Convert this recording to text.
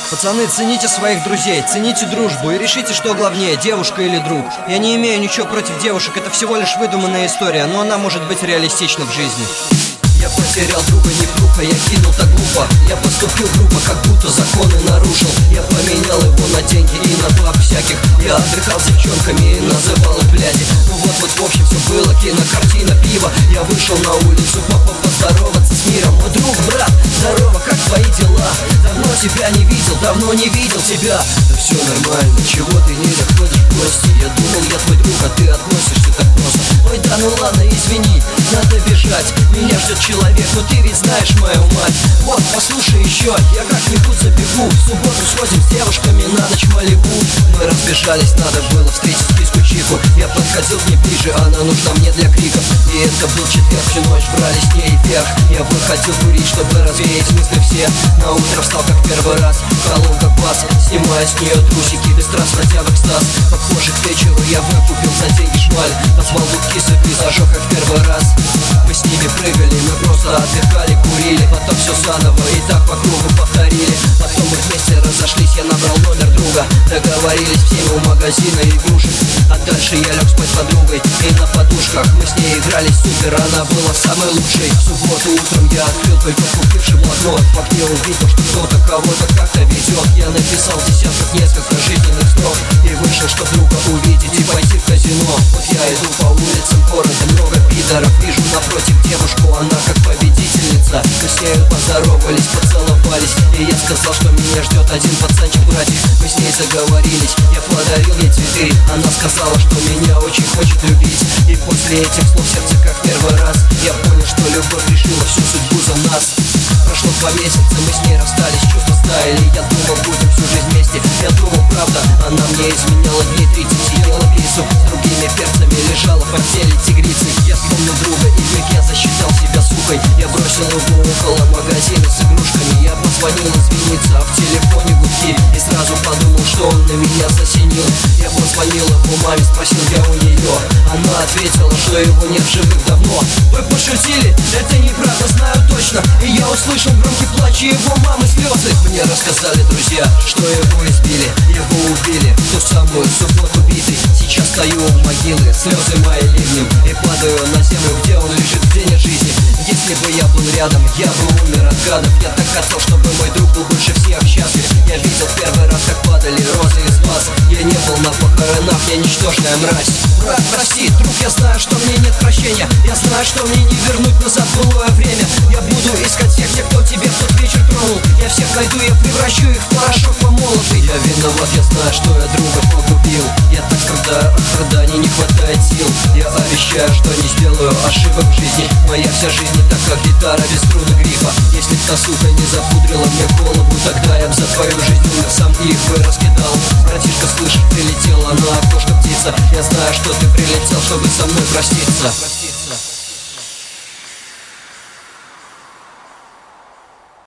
Пацаны, цените своих друзей, цените дружбу и решите, что главнее, девушка или друг. Я не имею ничего против девушек, это всего лишь выдуманная история, но она может быть реалистична в жизни. Я потерял друга, не вдруг, а я кинул так глупо. Я поступил грубо, как будто законы нарушил. Я поменял его на деньги и на баб всяких. Я отдыхал с девчонками и называл их бляди. Ну вот, в общем, все было, кинокартина, пиво. Я вышел на улицу, поздороваться с миром. Мой друг, брат, здорово, как твои дела? Давно тебя не видел, давно не видел тебя. Да все нормально, чего ты не заходишь в гости? Я думал, я твой друг, а ты относишься так просто. Ой, да ну ладно, извини, надо бежать. Меня ждет человек, но ты ведь знаешь мою мать. Вот, послушай еще, я как-нибудь забегу. В субботу сходим с девушками на ночь в Малибу. Мы разбежались, надо было встретить киску Чику. Я подходил к ней ближе, она нужна мне для криков. И это был четверг, всю ночь брали с ней вверх. Я выходил курить, чтобы развеять мысли все. На утро встал как первый раз, колол как бас, снимая с нее трусики, бесстрастно тя в экстаз. Похоже, к вечеру я выкупил за деньги шмаль. Позвал кисок и зажег как первый раз. Мы с ними прыгали, мы просто отдыхали, курили. Потом все заново и так по кругу повторили. Потом мы вместе разошлись, я набрал номер друга. Договорились все у магазина игрушек. А дальше я лег спать с подругой и на подушках мы с ней играли супер, она была самой лучшей. В субботу утром я открыл только купивший блокнот. В окне увидел, что кто-то кого-то как-то ведет. Я написал десятков несколько жизненных строк и вышел, чтоб друга увидеть и пойти в казино. Вот я иду по улицам города, много пидоров. Вижу напротив девушку, она как победительница. Мы с нею поздоровались, поцеловались, и я сказал, что меня ждет один пацанчик-братик. Мы с ней заговорились, я подарил ей цветы. Она сказала, что меня очень хочет любить. И после этих слов сердце как первый раз я понял, что любовь решила всю судьбу за нас. Прошло 2 месяца, мы с ней расстались, чувства стаяли. Я думал, будем всю жизнь вместе. Я думал, правда, она мне изменяла дней 30. Ела пиццу с другими перцами, лежала в постели тигрицей. Я вспомнил друга и вмиг я засчитал себя сукой. Я бросил его около магазина с игрушками. Я позвонил извиниться, а в телефоне гудки. И сразу подумал, что он на меня засинил. Я позвонил его маме, спросил я у нее. Она ответила, что его нет в живых давно. Вы пошутили? Это неправда, знаю точно. И я услышал громкий плач и его мамы слезы. Мне рассказали друзья, что его избили, его убили в ту самую субботу битый. Сейчас стою у могилы, слезы мои ливнем, и падаю на землю, где он лежит в день жизни. Если бы я был рядом, я бы умер от гадов. Я так хотел, чтобы мой друг был больше всех счастлив. Я видел первый раз, как падали розы из глаз. Я не был на похоронах, я ничтожная мразь. Брат, прости, друг, я знаю, что мне нет прощения. Я знаю, что мне не вернуть назад былое время. Я буду искать всех тех, кто тебе в тот вечер тронул. Я всех найду, я превращу их в порошок помолотый. Я виноват, я знаю, что я друга погубил. Я так страдаю от страданий, не хватает сил. Я обещаю, что не сделаю ошибок в жизни. Моя вся жизнь не так, как гитара без струны грифа. Если б та сука не запудрила мне голову, тогда я б за твою жизнь умер сам и их бы раскидал. Братишка, слышишь, прилетела на окошко птица. Я знаю, что ты прилетел, чтобы со мной проститься.